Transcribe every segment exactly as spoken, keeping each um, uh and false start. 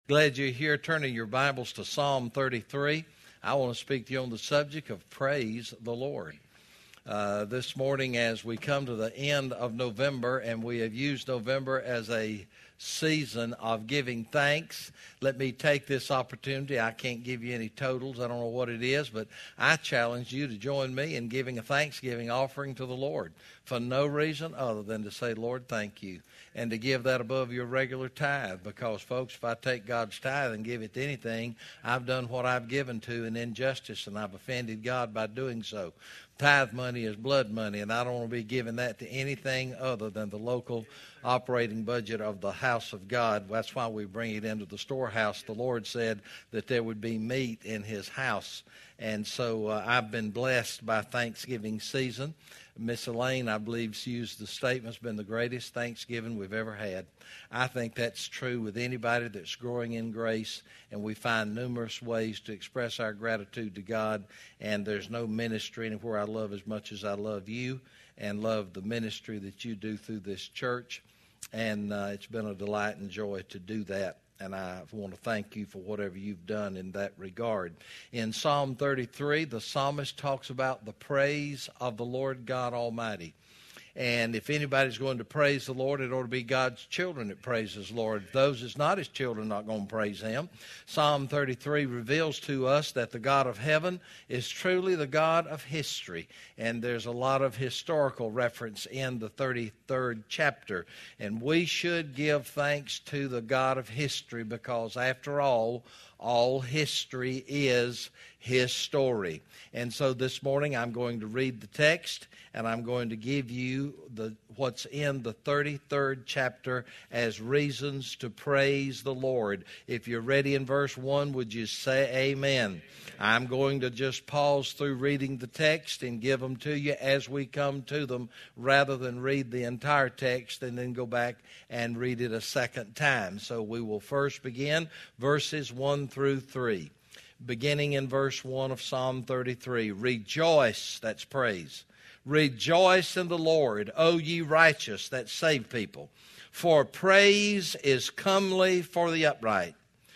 Glad you're here. Turning your Bibles to Psalm thirty-three. I want to speak to you on the subject of praise the Lord. Uh, this morning as we come to the end of November, and we have used November as a season of giving thanks, let me take this opportunity. I can't give you any totals. I don't know what it is, but I challenge you to join me in giving a Thanksgiving offering to the Lord for no reason other than to say, Lord, thank you, and to give that above your regular tithe. Because, folks, if I take God's tithe and give it to anything, I've done what I've given to in injustice, and I've offended God by doing so. Tithe money is blood money, and I don't want to be giving that to anything other than the local operating budget of the house of God. That's why we bring it into the storehouse. The Lord said that there would be meat in his house. And so uh, I've been blessed by Thanksgiving season. Miss Elaine, I believe, she used the statement, it's been the greatest Thanksgiving we've ever had. I think that's true with anybody that's growing in grace, and we find numerous ways to express our gratitude to God, and there's no ministry anywhere I love as much as I love you and love the ministry that you do through this church, and uh, it's been a delight and joy to do that. And I want to thank you for whatever you've done in that regard. In Psalm thirty-three, the psalmist talks about the praise of the Lord God Almighty. And if anybody's going to praise the Lord, it ought to be God's children that praises the Lord. Those that's not his children are not going to praise him. Psalm thirty-three reveals to us that the God of heaven is truly the God of history. And there's a lot of historical reference in the thirty-third chapter. And we should give thanks to the God of history because, after all, all history is his story. And so this morning I'm going to read the text, and I'm going to give you the what's in the thirty-third chapter as reasons to praise the Lord. If you're ready in verse one, would you say amen? I'm going to just pause through reading the text and give them to you as we come to them, rather than read the entire text and then go back and read it a second time. So we will first begin verses one through three. Beginning in verse one of Psalm thirty-three. Rejoice, that's praise. Rejoice in the Lord, O ye righteous that save people. For praise is comely for the upright.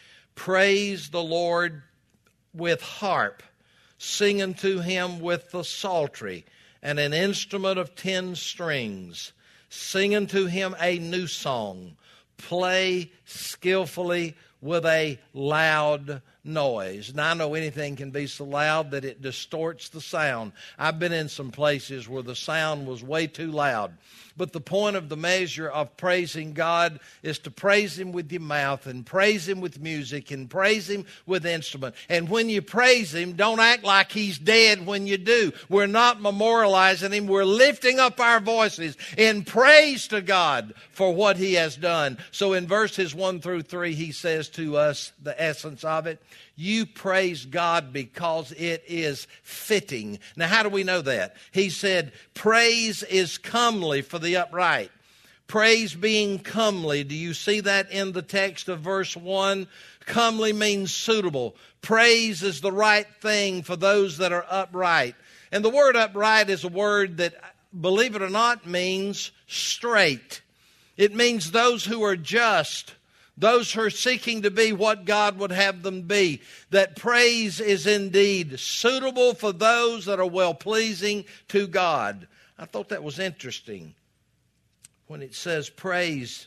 Praise the Lord with harp. Sing unto him with the psaltery and an instrument of ten strings. Sing unto him a new song. Play skillfully with a loud noise. Now, I know anything can be so loud that it distorts the sound. I've been in some places where the sound was way too loud. But the point of the measure of praising God is to praise him with your mouth and praise him with music and praise him with instrument. And when you praise him, don't act like he's dead when you do. We're not memorializing him. We're lifting up our voices in praise to God for what he has done. So in verses one through three, he says to us the essence of it. You praise God because it is fitting. Now, how do we know that? He said, praise is comely for the upright. Praise being comely. Do you see that in the text of verse one? Comely means suitable. Praise is the right thing for those that are upright. And the word upright is a word that, believe it or not, means straight. It means those who are just. Those who are seeking to be what God would have them be. That praise is indeed suitable for those that are well-pleasing to God. I thought that was interesting when it says praise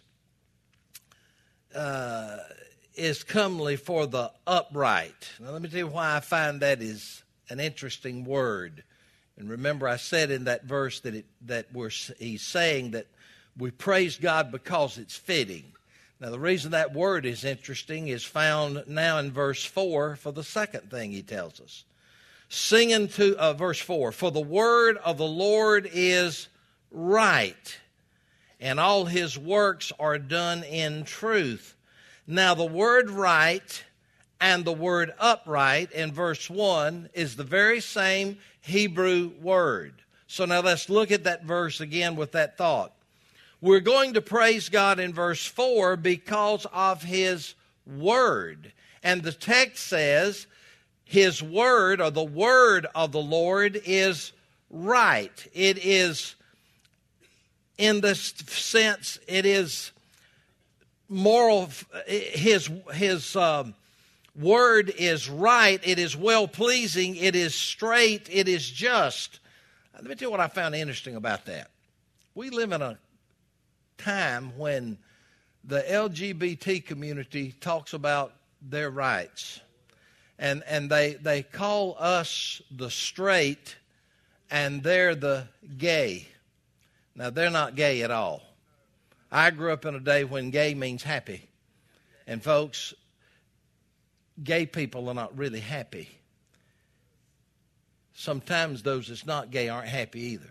uh, is comely for the upright. Now let me tell you why I find that is an interesting word. And remember, I said in that verse that it, that we're, he's saying that we praise God because it's fitting. Now, the reason that word is interesting is found now in verse four for the second thing he tells us. Singing to, uh, verse four, for the word of the Lord is right, and all his works are done in truth. Now, the word right and the word upright in verse one is the very same Hebrew word. So now let's look at that verse again with that thought. We're going to praise God in verse four because of his word. And the text says his word, or the word of the Lord, is right. It is, in this sense, it is moral, his, his um, word is right, it is well-pleasing, it is straight, it is just. Let me tell you what I found interesting about that. We live in a time when the L G B T community talks about their rights. And and they they call us the straight and they're the gay. Now, they're not gay at all. I grew up in a day when gay means happy. And folks, gay people are not really happy. Sometimes those that's not gay aren't happy either.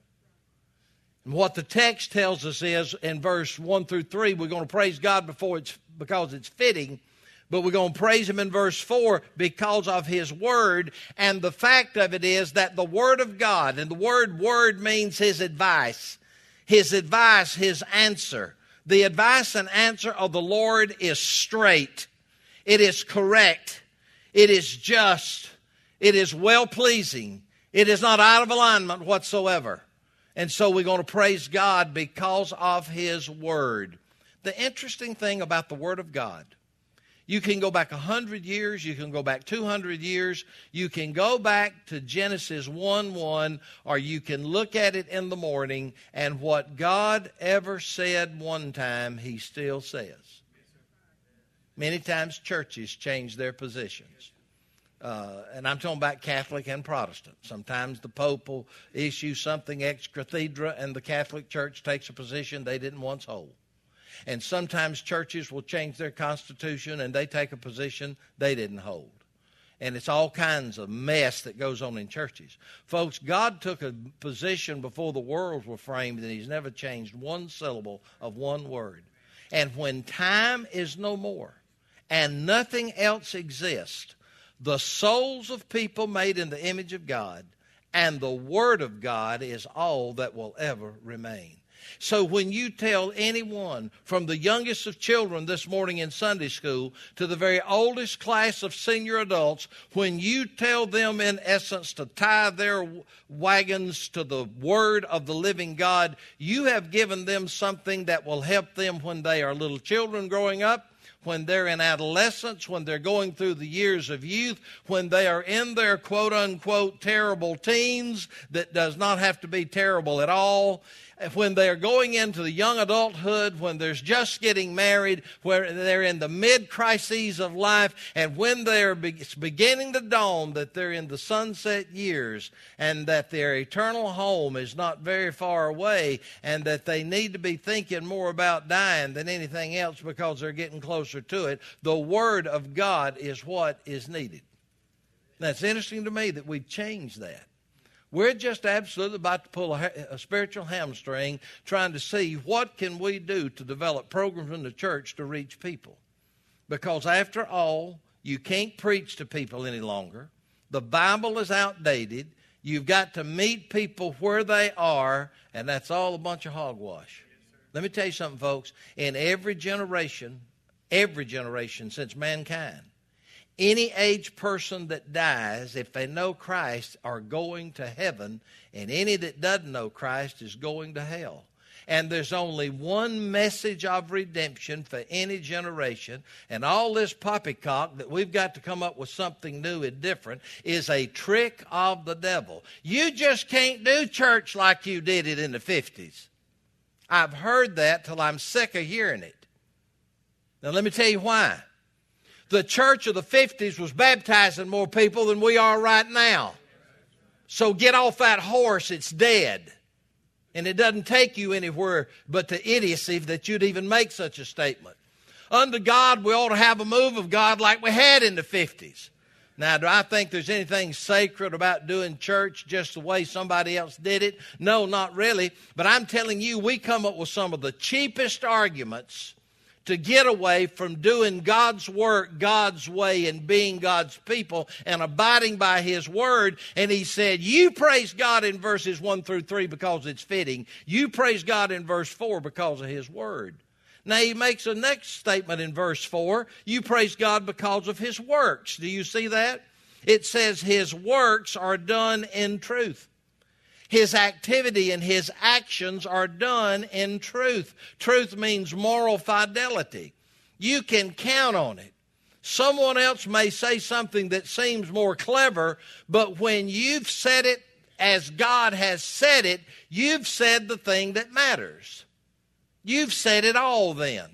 And what the text tells us is in verse one through three, we're going to praise God before it's because it's fitting, but we're going to praise Him in verse four because of His Word. And the fact of it is that the Word of God, and the word word means His advice, His advice, His answer. The advice and answer of the Lord is straight. It is correct. It is just. It is well-pleasing. It is not out of alignment whatsoever. And so we're going to praise God because of His Word. The interesting thing about the Word of God, you can go back one hundred years, you can go back two hundred years, you can go back to Genesis one one, or you can look at it in the morning, and what God ever said one time, He still says. Many times churches change their positions. Uh, and I'm talking about Catholic and Protestant. Sometimes the Pope will issue something ex cathedra and the Catholic Church takes a position they didn't once hold. And sometimes churches will change their constitution and they take a position they didn't hold. And it's all kinds of mess that goes on in churches. Folks, God took a position before the worlds were framed and He's never changed one syllable of one word. And when time is no more and nothing else exists, the souls of people made in the image of God and the Word of God is all that will ever remain. So when you tell anyone, from the youngest of children this morning in Sunday school to the very oldest class of senior adults, when you tell them in essence to tie their wagons to the Word of the living God, you have given them something that will help them when they are little children growing up, when they're in adolescence, when they're going through the years of youth, when they are in their quote-unquote terrible teens that does not have to be terrible at all, when they're going into the young adulthood, when they're just getting married, where they're in the mid-crises of life, and when they're be- it's beginning to dawn that they're in the sunset years and that their eternal home is not very far away and that they need to be thinking more about dying than anything else because they're getting closer to it, the Word of God is what is needed. Now, it's interesting to me that we've changed that. We're just absolutely about to pull a, a spiritual hamstring trying to see what can we do to develop programs in the church to reach people. Because after all, you can't preach to people any longer. The Bible is outdated. You've got to meet people where they are, and that's all a bunch of hogwash. Let me tell you something, folks. In every generation, every generation since mankind, any age person that dies, if they know Christ, are going to heaven, and any that doesn't know Christ is going to hell. And there's only one message of redemption for any generation, and all this poppycock that we've got to come up with something new and different is a trick of the devil. You just can't do church like you did it in the fifties. I've heard that till I'm sick of hearing it. Now let me tell you why. The church of the fifties was baptizing more people than we are right now. So get off that horse, it's dead. And it doesn't take you anywhere but to idiocy that you'd even make such a statement. Under God, we ought to have a move of God like we had in the fifties. Now, do I think there's anything sacred about doing church just the way somebody else did it? No, not really. But I'm telling you, we come up with some of the cheapest arguments to get away from doing God's work God's way and being God's people and abiding by His Word. And He said, you praise God in verses one through three because it's fitting. You praise God in verse four because of His Word. Now He makes a next statement in verse four. You praise God because of His works. Do you see that? It says His works are done in truth. His activity and his actions are done in truth. Truth means moral fidelity. You can count on it. Someone else may say something that seems more clever, but when you've said it as God has said it, you've said the thing that matters. You've said it all then.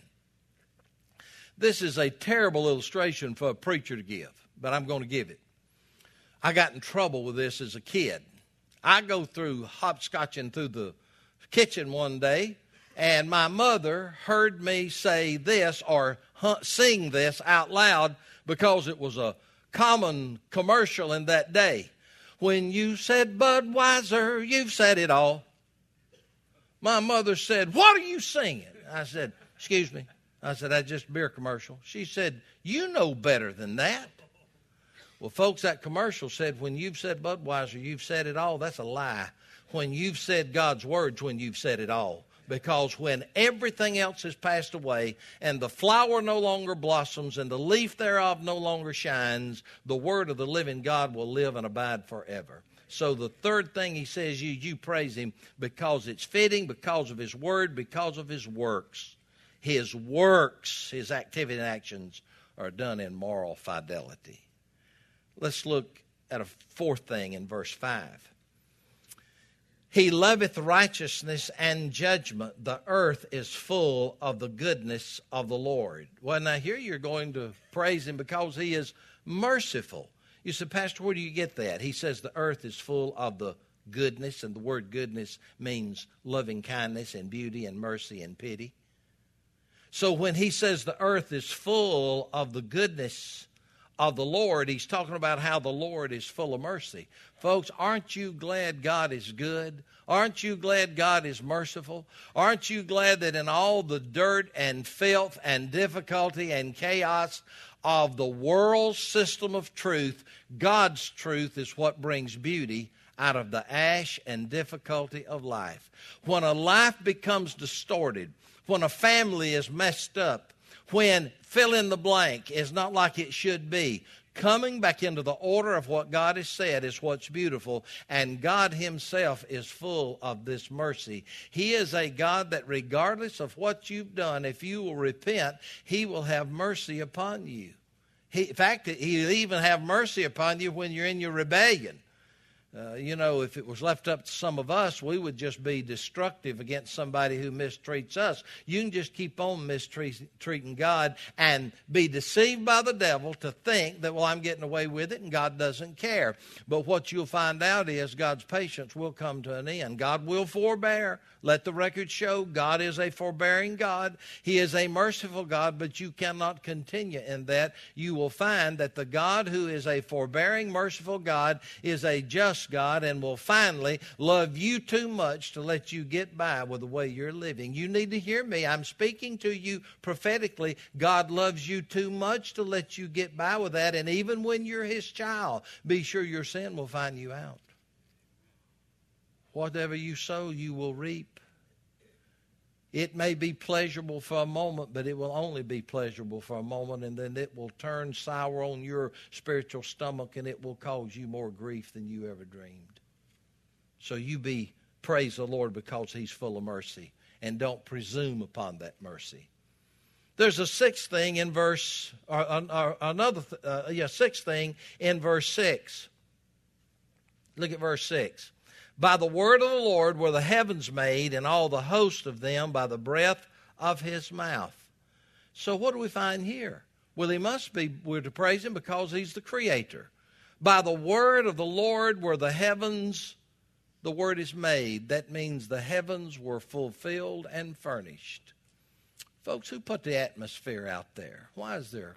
This is a terrible illustration for a preacher to give, but I'm going to give it. I got in trouble with this as a kid. I go through hopscotching through the kitchen one day, and my mother heard me say this or sing this out loud because it was a common commercial in that day. When you said Budweiser, you've said it all. My mother said, what are you singing? I said, excuse me. I said, that's just a beer commercial. She said, you know better than that. Well, folks, that commercial said, when you've said Budweiser, you've said it all. That's a lie. When you've said God's words, when you've said it all. Because when everything else has passed away and the flower no longer blossoms and the leaf thereof no longer shines, the word of the living God will live and abide forever. So the third thing he says, you, you praise him because it's fitting, because of his word, because of his works. His works, his activity and actions are done in moral fidelity. Let's look at a fourth thing in verse five. He loveth righteousness and judgment. The earth is full of the goodness of the Lord. Well, now here you're going to praise him because he is merciful. You say, Pastor, where do you get that? He says the earth is full of the goodness, and the word goodness means loving kindness and beauty and mercy and pity. So when he says the earth is full of the goodness of the Lord, he's talking about how the Lord is full of mercy. Folks, aren't you glad God is good? Aren't you glad God is merciful? Aren't you glad that in all the dirt and filth and difficulty and chaos of the world's system of truth, God's truth is what brings beauty out of the ash and difficulty of life. When a life becomes distorted, when a family is messed up, when fill in the blank is not like it should be, coming back into the order of what God has said is what's beautiful, and God himself is full of this mercy. He is a God that regardless of what you've done, if you will repent, he will have mercy upon you. He, in fact, he'll even have mercy upon you when you're in your rebellion. Uh, you know, if it was left up to some of us, we would just be destructive against somebody who mistreats us. You can just keep on mistreating God and be deceived by the devil to think that, well, I'm getting away with it and God doesn't care. But what you'll find out is God's patience will come to an end. God will forbear. Let the record show God is a forbearing God. He is a merciful God, but you cannot continue in that. You will find that the God who is a forbearing, merciful God is a just God and will finally love you too much to let you get by with the way you're living. You need to hear me. I'm speaking to you prophetically. God loves you too much to let you get by with that. And even when you're his child, be sure your sin will find you out. Whatever you sow, you will reap. It may be pleasurable for a moment, but it will only be pleasurable for a moment, and then it will turn sour on your spiritual stomach, and it will cause you more grief than you ever dreamed. So you be, praise the Lord because he's full of mercy, and don't presume upon that mercy. There's a sixth thing in verse, or, or another, uh, yeah, sixth thing in verse six. Look at verse six. By the word of the Lord were the heavens made, and all the host of them by the breath of his mouth. So what do we find here? Well, he must be, we're to praise him because he's the creator. By the word of the Lord were the heavens, the word is made. That means the heavens were fulfilled and furnished. Folks, who put the atmosphere out there? Why is there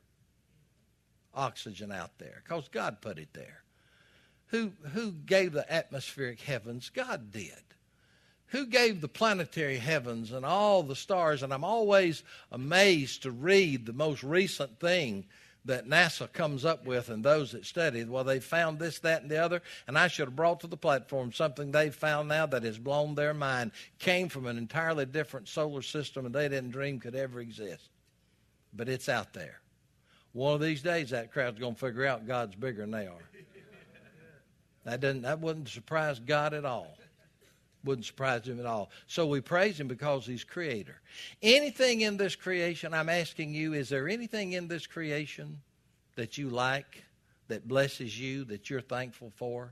oxygen out there? Because God put it there. Who, who gave the atmospheric heavens? God did. Who gave the planetary heavens and all the stars? And I'm always amazed to read the most recent thing that NASA comes up with and those that study. Well, they found this, that, and the other, and I should have brought to the platform something they've found now that has blown their mind. Came from an entirely different solar system, and they didn't dream could ever exist. But it's out there. One of these days, that crowd's going to figure out God's bigger than they are. That doesn't, that wouldn't surprise God at all. Wouldn't surprise him at all. So we praise him because he's creator. Anything in this creation, I'm asking you, is there anything in this creation that you like, that blesses you, that you're thankful for?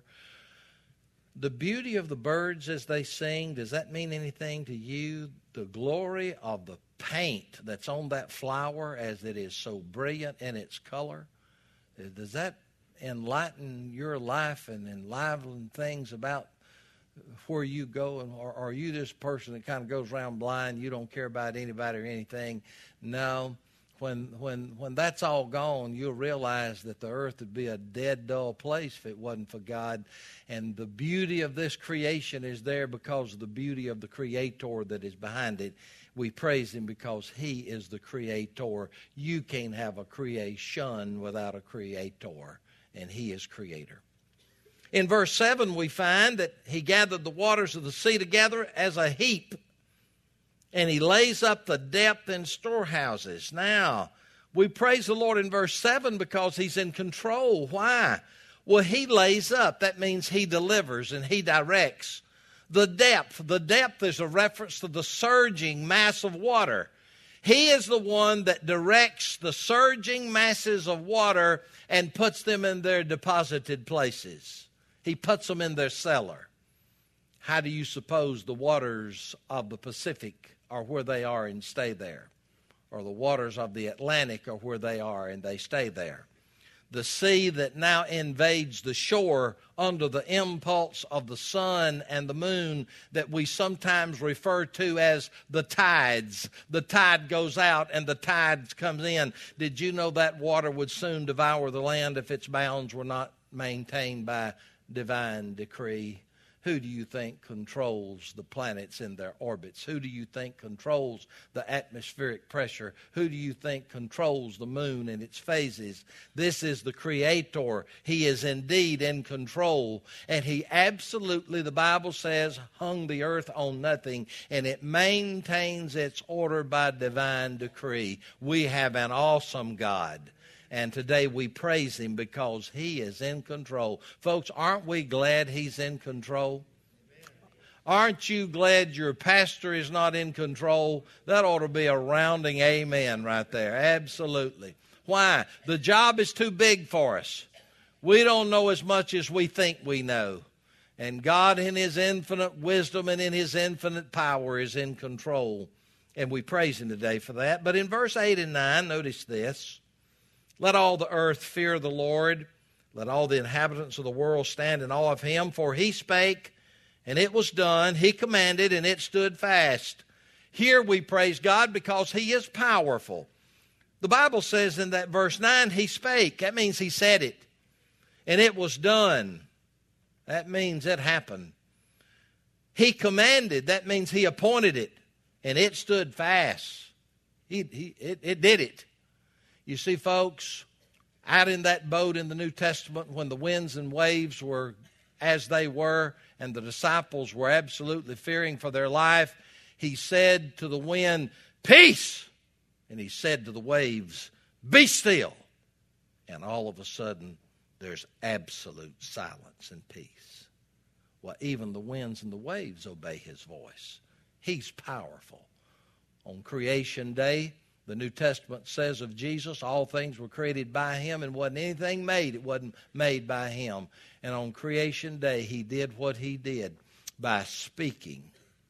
The beauty of the birds as they sing, does that mean anything to you? The glory of the paint that's on that flower as it is so brilliant in its color, does that enlighten your life and enliven things about where you go? And or are you this person that kind of goes around blind, you don't care about anybody or anything? No. When when when that's all gone, you'll realize that the earth would be a dead, dull place if it wasn't for God. And the beauty of this creation is there because of the beauty of the Creator that is behind it. We praise him because he is the Creator. You can't have a creation without a Creator, and he is Creator. In verse seven, we find that he gathered the waters of the sea together as a heap, and he lays up the depth in storehouses. Now, we praise the Lord in verse seven because he's in control. Why? Well, he lays up. That means he delivers and he directs. The depth. The depth is a reference to the surging mass of water. He is the one that directs the surging masses of water and puts them in their deposited places. He puts them in their cellar. How do you suppose the waters of the Pacific are where they are and stay there? Or the waters of the Atlantic are where they are and they stay there? The sea that now invades the shore under the impulse of the sun and the moon that we sometimes refer to as the tides. The tide goes out and the tide comes in. Did you know that water would soon devour the land if its bounds were not maintained by divine decree? Who do you think controls the planets in their orbits? Who do you think controls the atmospheric pressure? Who do you think controls the moon and its phases? This is the Creator. He is indeed in control. And he absolutely, the Bible says, hung the earth on nothing. And it maintains its order by divine decree. We have an awesome God. And today we praise him because he is in control. Folks, aren't we glad he's in control? Aren't you glad your pastor is not in control? That ought to be a rounding amen right there. Absolutely. Why? The job is too big for us. We don't know as much as we think we know. And God in his infinite wisdom and in his infinite power is in control. And we praise him today for that. But in verse eight and nine, notice this. Let all the earth fear the Lord. Let all the inhabitants of the world stand in awe of him. For he spake, and it was done. He commanded, and it stood fast. Here we praise God because he is powerful. The Bible says in that verse nine, he spake. That means he said it. And it was done. That means it happened. He commanded. That means he appointed it. And it stood fast. He, he, it, it did it. You see, folks, out in that boat in the New Testament when the winds and waves were as they were and the disciples were absolutely fearing for their life, he said to the wind, peace! And he said to the waves, be still! And all of a sudden, there's absolute silence and peace. Well, even the winds and the waves obey his voice. He's powerful. On creation day, the New Testament says of Jesus, all things were created by him and wasn't anything made. It wasn't made by him. And on creation day, he did what he did by speaking.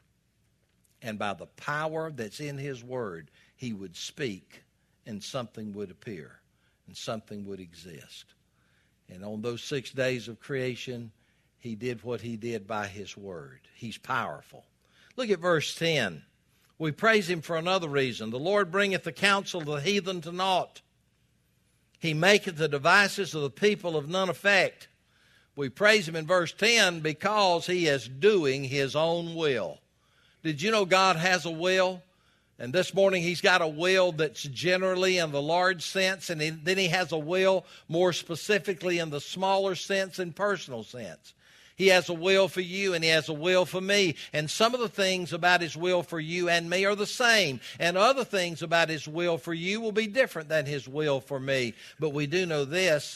And by the power that's in his word, he would speak and something would appear and something would exist. And on those six days of creation, he did what he did by his word. He's powerful. Look at verse ten. We praise him for another reason. The Lord bringeth the counsel of the heathen to naught. He maketh the devices of the people of none effect. We praise him in verse ten because he is doing his own will. Did you know God has a will? And this morning he's got a will that's generally in the large sense, and then he has a will more specifically in the smaller sense and personal sense. He has a will for you and he has a will for me. And some of the things about his will for you and me are the same. And other things about his will for you will be different than his will for me. But we do know this.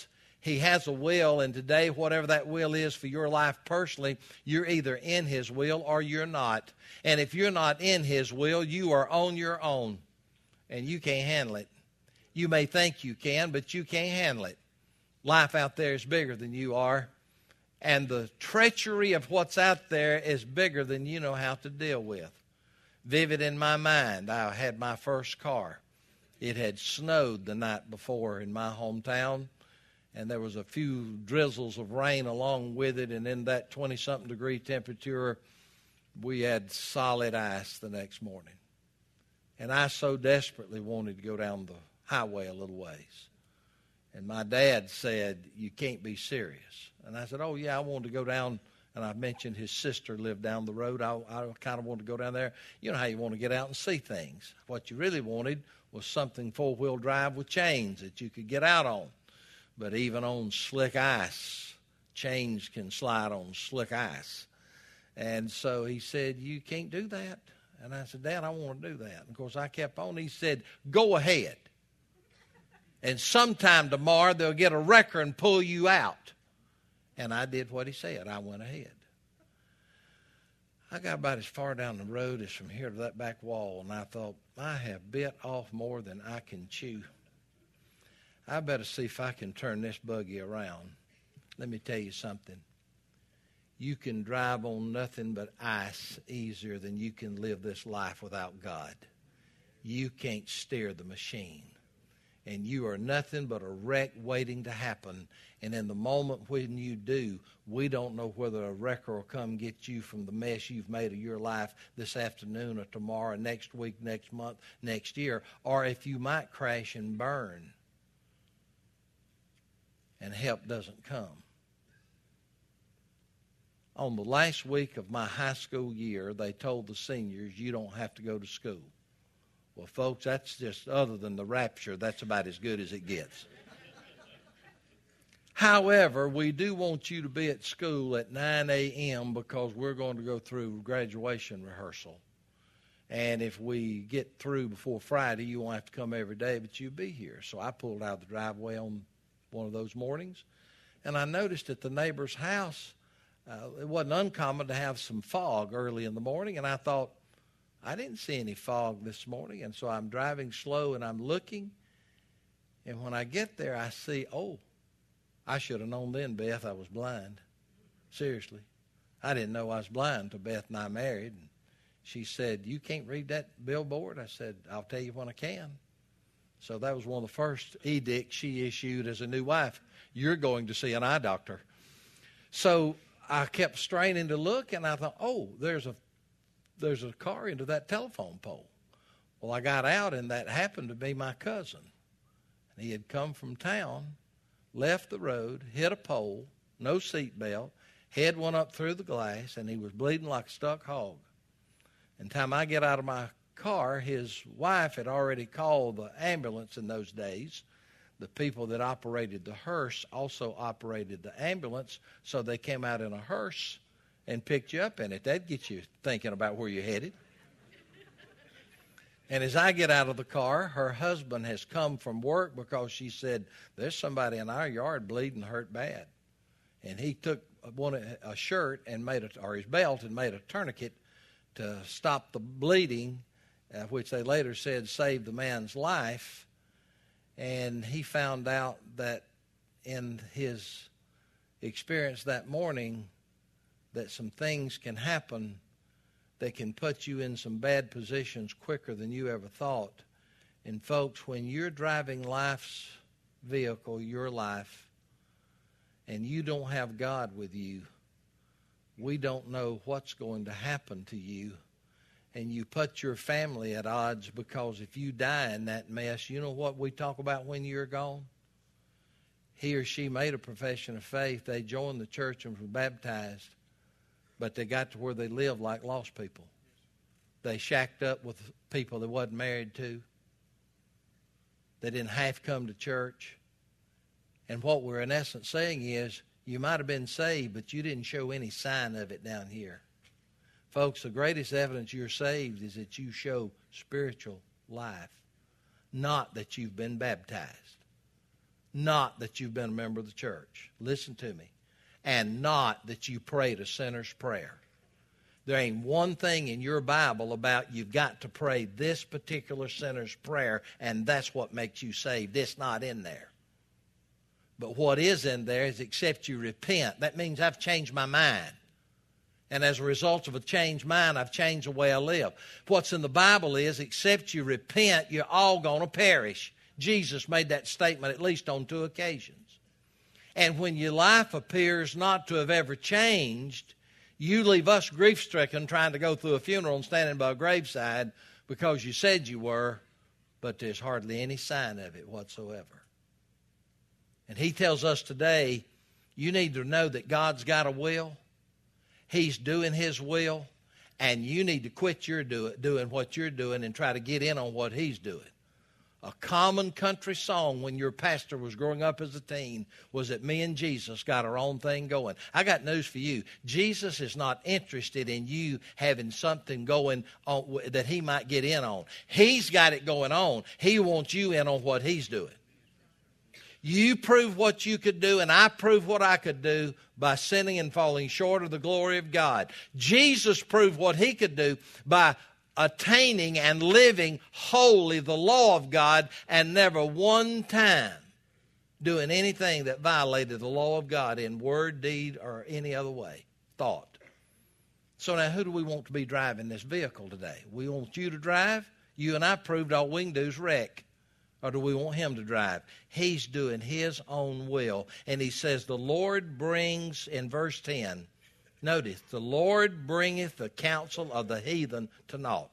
He has a will, and today, whatever that will is for your life personally, you're either in His will or you're not. And if you're not in His will, you are on your own, and you can't handle it. You may think you can, but you can't handle it. Life out there is bigger than you are, and the treachery of what's out there is bigger than you know how to deal with. Vivid in my mind, I had my first car. It had snowed the night before in my hometown, and there was a few drizzles of rain along with it, and in that twenty-something degree temperature, we had solid ice the next morning. And I so desperately wanted to go down the highway a little ways. And my dad said, "You can't be serious." And I said, "Oh, yeah, I wanted to go down." And I mentioned his sister lived down the road. I, I kind of wanted to go down there. You know how you want to get out and see things. What you really wanted was something four-wheel drive with chains that you could get out on. But even on slick ice, chains can slide on slick ice. And so he said, "You can't do that." And I said, "Dad, I want to do that." And of course, I kept on. He said, "Go ahead. And sometime tomorrow they'll get a wrecker and pull you out." And I did what he said. I went ahead. I got about as far down the road as from here to that back wall, and I thought, I have bit off more than I can chew. I better see if I can turn this buggy around. Let me tell you something. You can drive on nothing but ice easier than you can live this life without God. You can't steer the machine. And you are nothing but a wreck waiting to happen. And in the moment when you do, we don't know whether a wrecker will come get you from the mess you've made of your life this afternoon or tomorrow, next week, next month, next year, or if you might crash and burn and help doesn't come. On the last week of my high school year, they told the seniors, "You don't have to go to school." Well, folks, that's just, other than the rapture, that's about as good as it gets. However, we do want you to be at school at nine a.m. because we're going to go through graduation rehearsal. And if we get through before Friday, you won't have to come every day, but you'll be here. So I pulled out of the driveway on one of those mornings, and I noticed at the neighbor's house, uh, it wasn't uncommon to have some fog early in the morning, and I thought, I didn't see any fog this morning, and so I'm driving slow, and I'm looking, and when I get there, I see, oh, I should have known then, Beth, I was blind. Seriously. I didn't know I was blind until Beth and I married. And she said, "You can't read that billboard?" I said, "I'll tell you when I can." So that was one of the first edicts she issued as a new wife. "You're going to see an eye doctor." So I kept straining to look, and I thought, oh, there's a there's a car into that telephone pole. Well, I got out, and that happened to be my cousin. And he had come from town, left the road, hit a pole, no seatbelt, head went up through the glass, and he was bleeding like a stuck hog. And time I get out of my car, his wife had already called the ambulance in those days. The people that operated the hearse also operated the ambulance, so they came out in a hearse and picked you up in it. That'd get you thinking about where you're headed. And as I get out of the car, her husband has come from work because she said, "There's somebody in our yard bleeding hurt bad." And he took one a shirt and made a, or his belt and made a tourniquet to stop the bleeding, uh, which they later said saved the man's life. And he found out that in his experience that morning, that some things can happen that can put you in some bad positions quicker than you ever thought. And folks, when you're driving life's vehicle, your life, and you don't have God with you, we don't know what's going to happen to you. And you put your family at odds, because if you die in that mess, you know what we talk about when you're gone? He or she made a profession of faith. They joined the church and were baptized. But they got to where they lived like lost people. They shacked up with people they wasn't married to. They didn't half come to church. And what we're in essence saying is, you might have been saved, but you didn't show any sign of it down here. Folks, the greatest evidence you're saved is that you show spiritual life, not that you've been baptized. not that you've been a member of the church. Listen to me. And not that you prayed a sinner's prayer. There ain't one thing in your Bible about you've got to pray this particular sinner's prayer, and that's what makes you saved. It's not in there. But what is in there is except you repent. That means I've changed my mind. And as a result of a changed mind, I've changed the way I live. What's in the Bible is, except you repent, you're all going to perish. Jesus made that statement at least on two occasions. And when your life appears not to have ever changed, you leave us grief-stricken trying to go through a funeral and standing by a graveside because you said you were, but there's hardly any sign of it whatsoever. And he tells us today, you need to know that God's got a will. He's doing his will, and you need to quit your do, doing what you're doing and try to get in on what he's doing. A common country song when your pastor was growing up as a teen was that me and Jesus got our own thing going. I got news for you. Jesus is not interested in you having something going on that he might get in on. He's got it going on. He wants you in on what he's doing. You prove what you could do, and I prove what I could do by sinning and falling short of the glory of God. Jesus proved what he could do by attaining and living wholly the law of God and never one time doing anything that violated the law of God in word, deed, or any other way, thought. So now who do we want to be driving this vehicle today? We want you to drive? You and I proved all we can do is wreck. Or do we want him to drive? He's doing his own will. And he says the Lord brings, in verse ten, notice, the Lord bringeth the counsel of the heathen to naught.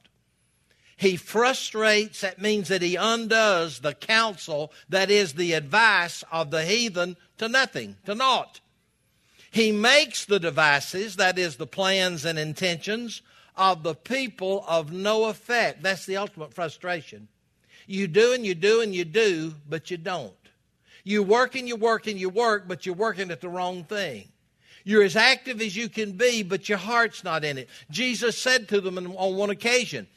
He frustrates, that means that he undoes the counsel, that is the advice of the heathen, to nothing, to naught. He makes the devices, that is the plans and intentions, of the people of no effect. That's the ultimate frustration. You do and you do and you do, but you don't. You work and you work and you work, but you're working at the wrong thing. You're as active as you can be, but your heart's not in it. Jesus said to them on one occasion,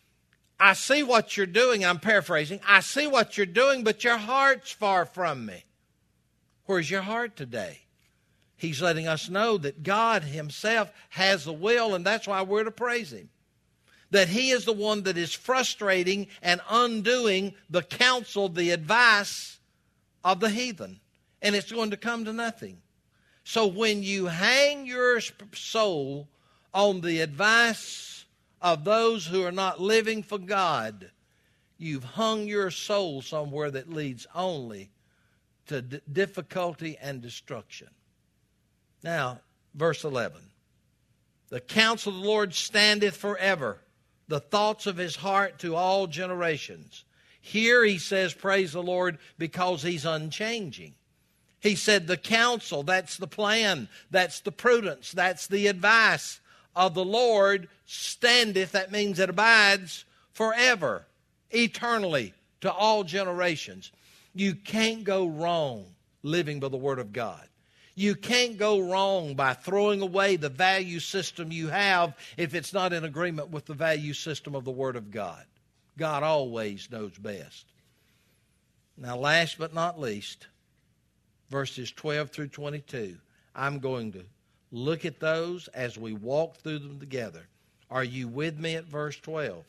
I see what you're doing. I'm paraphrasing. I see what you're doing, but your heart's far from me. Where's your heart today? He's letting us know that God himself has a will, and that's why we're to praise him. That he is the one that is frustrating and undoing the counsel, the advice of the heathen. And it's going to come to nothing. So when you hang your soul on the advice of those who are not living for God, you've hung your soul somewhere that leads only to d- difficulty and destruction. Now, verse eleven. The counsel of the Lord standeth forever, the thoughts of his heart to all generations. Here he says, praise the Lord, because he's unchanging. He said the counsel, that's the plan, that's the prudence, that's the advice of the Lord standeth, that means it abides forever, eternally, to all generations. You can't go wrong living by the Word of God. You can't go wrong by throwing away the value system you have if it's not in agreement with the value system of the Word of God. God always knows best. Now, last but not least, verses twelve through twenty-two. I'm going to look at those as we walk through them together. Are you with me at verse twelve?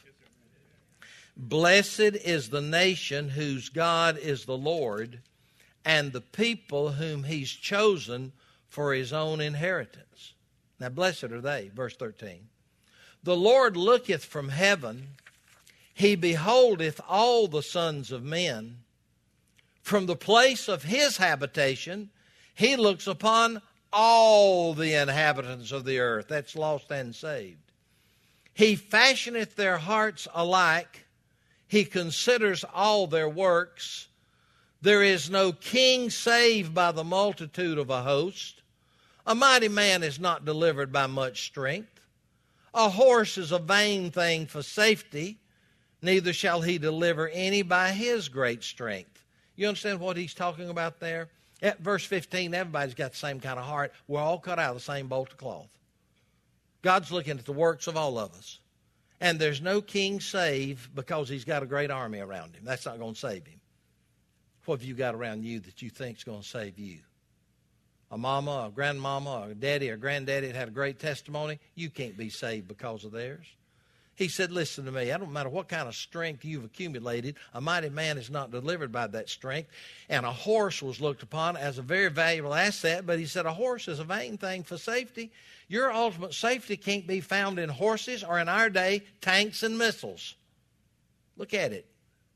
Blessed is the nation whose God is the Lord, and the people whom he's chosen for his own inheritance. Now, blessed are they, verse thirteen. The Lord looketh from heaven, he beholdeth all the sons of men. From the place of his habitation, he looks upon all the inhabitants of the earth. That's lost and saved. He fashioneth their hearts alike. He considers all their works. There is no king saved by the multitude of a host. A mighty man is not delivered by much strength. A horse is a vain thing for safety, neither shall he deliver any by his great strength. You understand what he's talking about there? At verse fifteen, everybody's got the same kind of heart. We're all cut out of the same bolt of cloth. God's looking at the works of all of us. And there's no king saved because he's got a great army around him. That's not going to save him. What have you got around you that you think is going to save you? A mama, a grandmama, a daddy, or granddaddy that had a great testimony, you can't be saved because of theirs. He said, listen to me, I don't matter what kind of strength you've accumulated, a mighty man is not delivered by that strength. And a horse was looked upon as a very valuable asset, but he said a horse is a vain thing for safety. Your ultimate safety can't be found in horses or, in our day, tanks and missiles. Look at it.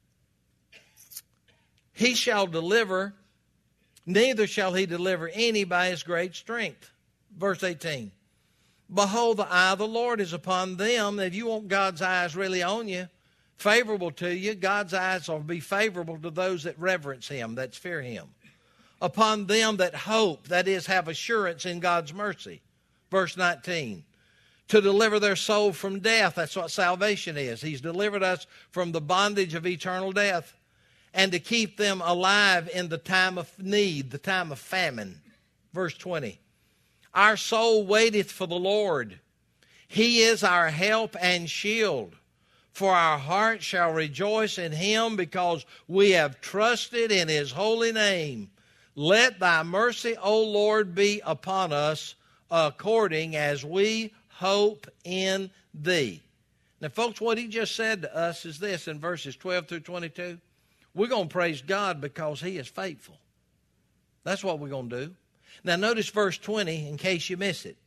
He shall deliver, neither shall he deliver any by his great strength. Verse eighteen. Behold, the eye of the Lord is upon them. If you want God's eyes really on you, favorable to you, God's eyes will be favorable to those that reverence him, that fear him. Upon them that hope, that is, have assurance in God's mercy. Verse nineteen. To deliver their soul from death. That's what salvation is. He's delivered us from the bondage of eternal death. And to keep them alive in the time of need, the time of famine. Verse twenty. Our soul waiteth for the Lord. He is our help and shield. For our heart shall rejoice in him, because we have trusted in his holy name. Let thy mercy, O Lord, be upon us, according as we hope in thee. Now, folks, what he just said to us is this in verses twelve through twenty-two. We're going to praise God because he is faithful. That's what we're going to do. Now, notice verse twenty in case you miss it.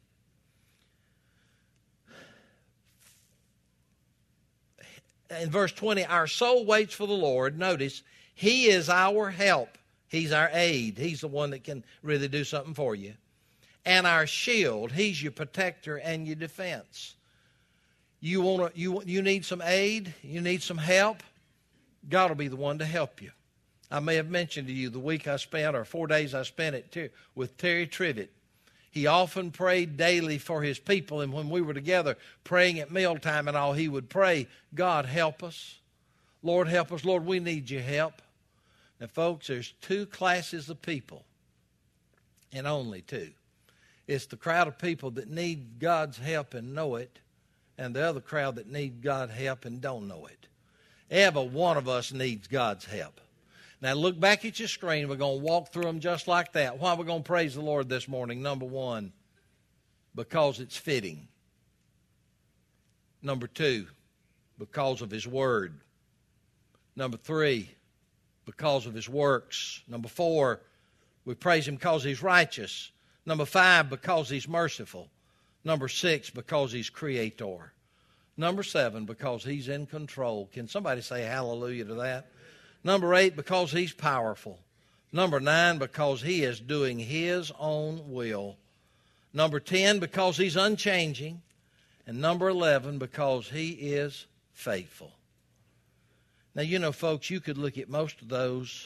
In verse twenty, our soul waits for the Lord. Notice, he is our help. He's our aid. He's the one that can really do something for you. And our shield. He's your protector and your defense. You want to, you you need some aid? You need some help? God will be the one to help you. I may have mentioned to you the week I spent, or four days I spent it Ter- with Terry Trivet. He often prayed daily for his people, and when we were together praying at mealtime and all, he would pray, God, help us. Lord, help us. Lord, we need your help. Now, folks, there's two classes of people, and only two. It's the crowd of people that need God's help and know it, and the other crowd that need God's help and don't know it. Every one of us needs God's help. Now, look back at your screen. We're going to walk through them just like that. Why are we going to praise the Lord this morning? Number one, because it's fitting. Number two, because of his word. Number three, because of his works. Number four, we praise him because he's righteous. Number five, because he's merciful. Number six, because he's creator. Number seven, because he's in control. Can somebody say hallelujah to that? Number eight, because he's powerful. Number nine, because he is doing his own will. Number ten, because he's unchanging. And number eleven, because he is faithful. Now, you know, folks, you could look at most of those.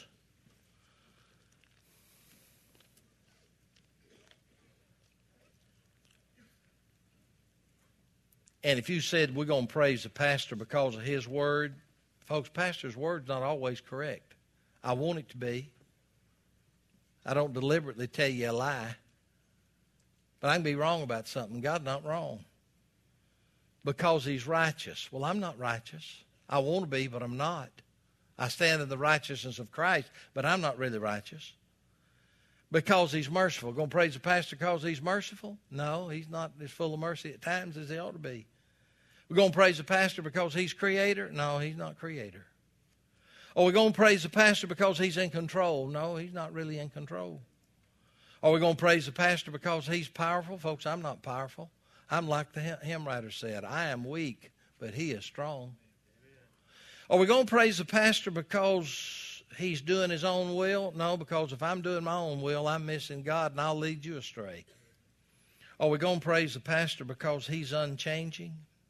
And if you said we're going to praise the pastor because of his word, folks, pastor's word's not always correct. I want it to be. I don't deliberately tell you a lie. But I can be wrong about something. God's not wrong. Because he's righteous. Well, I'm not righteous. I want to be, but I'm not. I stand in the righteousness of Christ, but I'm not really righteous. Because he's merciful. Going to praise the pastor because he's merciful? No, he's not as full of mercy at times as he ought to be. We're going to praise the pastor because he's creator? No, he's not creator. Are we going to praise the pastor because he's in control? No, he's not really in control. Are we going to praise the pastor because he's powerful? Folks, I'm not powerful. I'm like the hymn writer said, I am weak, but he is strong. Are we going to praise the pastor because he's doing his own will? No, because if I'm doing my own will, I'm missing God and I'll lead you astray. Are we going to praise the pastor because he's unchanging?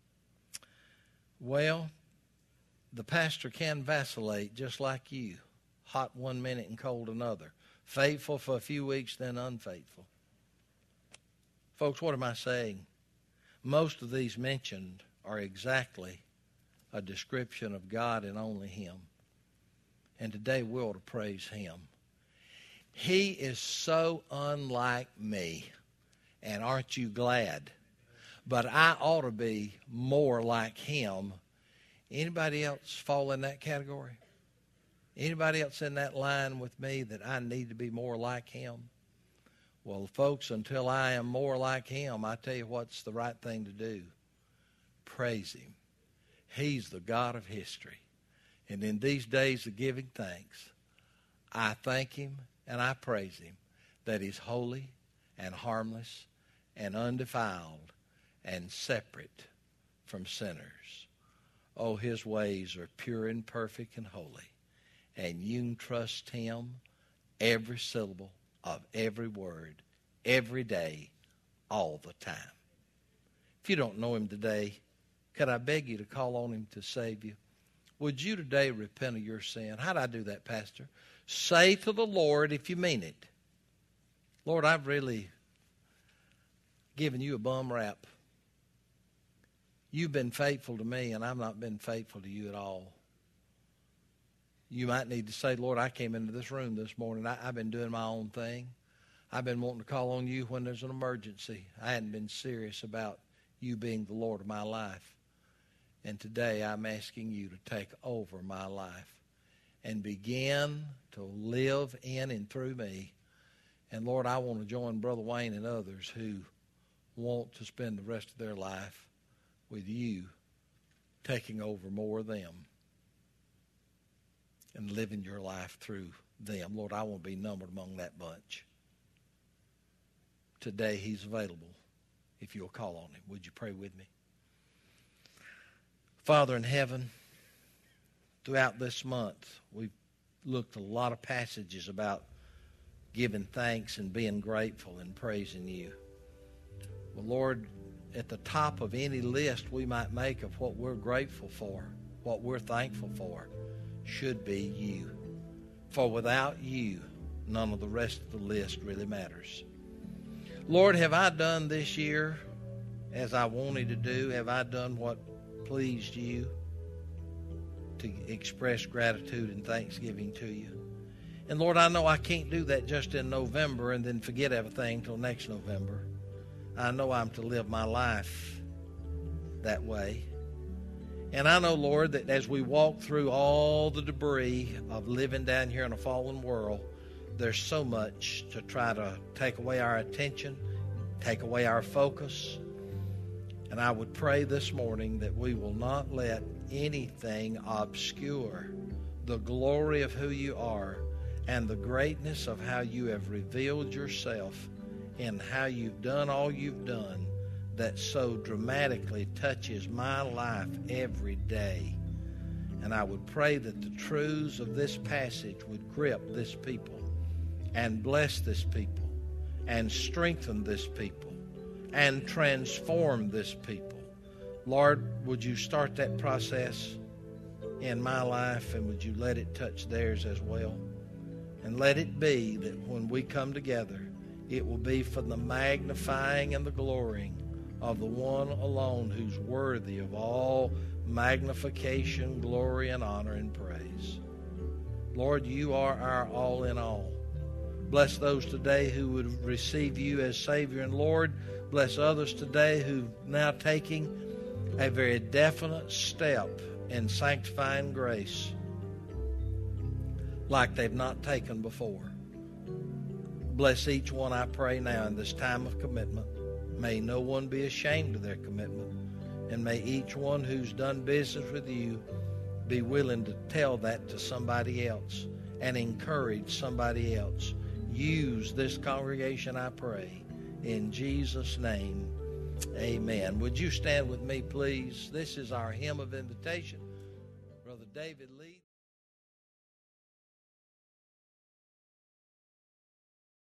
Well, the pastor can vacillate just like you. Hot one minute and cold another. Faithful for a few weeks, then unfaithful. Folks, what am I saying? Most of these mentioned are exactly a description of God and only him. And today we ought to praise him. He is so unlike me. And aren't you glad? But I ought to be more like him. Anybody else fall in that category? Anybody else in that line with me that I need to be more like him? Well, folks, until I am more like him, I tell you what's the right thing to do. Praise him. He's the God of history. And in these days of giving thanks, I thank him and I praise him that he's holy and harmless and undefiled and separate from sinners. Oh, his ways are pure and perfect and holy. And you can trust him every syllable of every word, every day, all the time. If you don't know him today, could I beg you to call on him to save you? Would you today repent of your sin? How do I do that, Pastor? Say to the Lord if you mean it, Lord, I've really given you a bum rap. You've been faithful to me, and I've not been faithful to you at all. You might need to say, Lord, I came into this room this morning. I, I've been doing my own thing. I've been wanting to call on you when there's an emergency. I hadn't been serious about you being the Lord of my life. And today I'm asking you to take over my life and begin to live in and through me. And Lord, I want to join Brother Wayne and others who want to spend the rest of their life with you, taking over more of them and living your life through them. Lord, I want to be numbered among that bunch. Today he's available if you'll call on him. Would you pray with me? Father in heaven, throughout this month, we've looked at a lot of passages about giving thanks and being grateful and praising you. Well, Lord, at the top of any list we might make of what we're grateful for, what we're thankful for, should be you. For without you, none of the rest of the list really matters. Lord, have I done this year as I wanted to do? Have I done what pleased you to express gratitude and thanksgiving to you? And Lord, I know I can't do that just in November and then forget everything till next November. I know I'm to live my life that way. And I know, Lord, that as we walk through all the debris of living down here in a fallen world, there's so much to try to take away our attention, take away our focus. And I would pray this morning that we will not let anything obscure the glory of who you are and the greatness of how you have revealed yourself and how you've done all you've done that so dramatically touches my life every day. And I would pray that the truths of this passage would grip this people and bless this people and strengthen this people and transform this people. Lord, would you start that process in my life, and would you let it touch theirs as well? And let it be that when we come together, it will be for the magnifying and the glorying of the one alone who's worthy of all magnification, glory, and honor and praise. Lord, you are our all in all. Bless those today who would receive you as Savior and Lord. Bless others today who are now taking a very definite step in sanctifying grace like they've not taken before. Bless each one, I pray now, in this time of commitment. May no one be ashamed of their commitment. And may each one who's done business with you be willing to tell that to somebody else and encourage somebody else. Use this congregation, I pray. In Jesus' name, amen. Would you stand with me, please? This is our hymn of invitation. Brother David Lee.